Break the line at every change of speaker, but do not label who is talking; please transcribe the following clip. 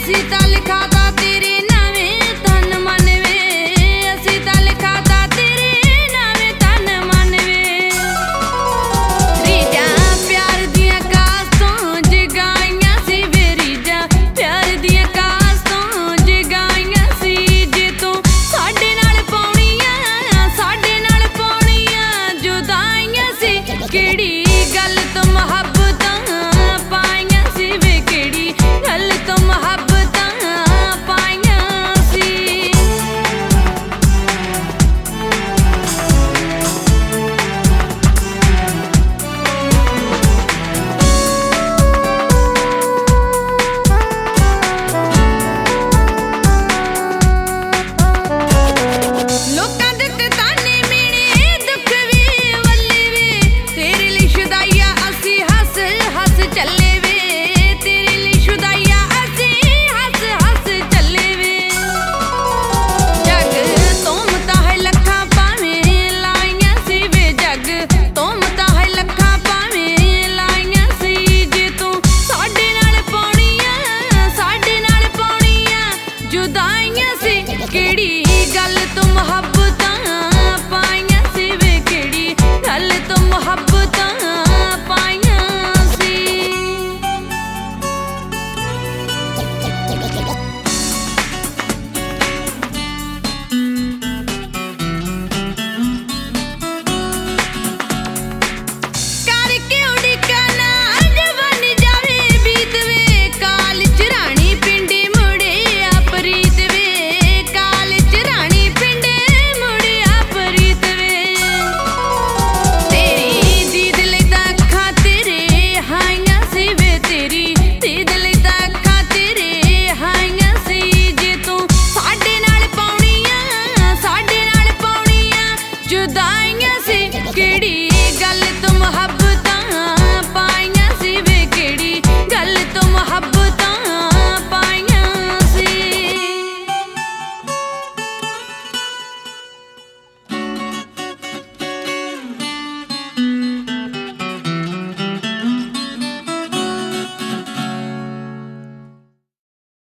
ਅਸੀਂ ਤਾਂ ਲਿਖਾਤਾ ਤੇਰੇ ਨਾਵੇਂ ਤਨ ਮਨ ਵੇ, ਅਸੀਂ ਤਾਂ ਲਿਖਾਤਾ ਤੇਰੇ ਨਾਵੇਂ ਤਨ ਮਨ ਵੇ। ਰੀਝਾਂ ਪਿਆਰ ਦੀਆਂ ਕਾਸ ਤੋਂ ਜਗਾਈਆਂ ਸੀ ਵੇ, ਰੀਝਾਂ ਪਿਆਰ ਦੀਆਂ ਕਾਸ ਤੋਂ ਜਗਾਈਆਂ ਸੀ। ਜੇ ਤੂੰ ਸਾਡੇ ਨਾਲ ਪਾਉਣੀਆਂ, ਸਾਡੇ ਨਾਲ ਪਾਉਣੀਆਂ ਜੁਦਾਈਆਂ ਸੀ। ਕਿਹੜੀ ਗੱਲ ਤੋਂ ਮੁਹੱਬਤਾਂ ਪਾਈਆਂ ਸੀ ਵੇ, ਕਿਹੜੀ ਗੱਲ ਤੋਂ ਮੁਹੱਬਤਾਂ ਪਾਈਆਂ ਸੀ। ਲੋਕਾਂ ਦੇ ਉੱਤੇ ਤਾਨੇ ਮੀਣੇ ਦੁੱਖ ਵੀ ਵੱਲੇ ਵੇ, ਤੇਰੇ ਲਈ ਸ਼ੁਦਾਈਆ ਅਸੀਂ ਹੱਸ ਹੱਸ ਚੱਲੇ ਵੇ, ਤੇਰੇ ਲਈ ਸ਼ੁਦਾਈਆ ਅਸੀਂ ਹੱਸ ਹੱਸ ਚੱਲੇ ਵੇ। ਜੱਗ ਤੋਮਤਾਂ ਹੈ ਲੱਖਾਂ ਭਾਵੇਂ ਲਾਈਆਂ ਸੀ ਵੇ, ਜੱਗ ਤੋਮਤਾਂ ਹੈ ਲੱਖਾਂ ਭਾਵੇਂ ਲਾਈਆਂ ਸੀ। ਜੇ ਤੂੰ ਸਾਡੇ ਨਾਲ ਪਾਉਣੀਆਂ, ਸਾਡੇ ਨਾਲ ਪਾਉਣੀਆਂ ਜੁਦਾਈਆਂ ਸੀ। ਕਿਹੜੀ ਗੱਲ ਤੋਂ ਮੁਹੱਬਤ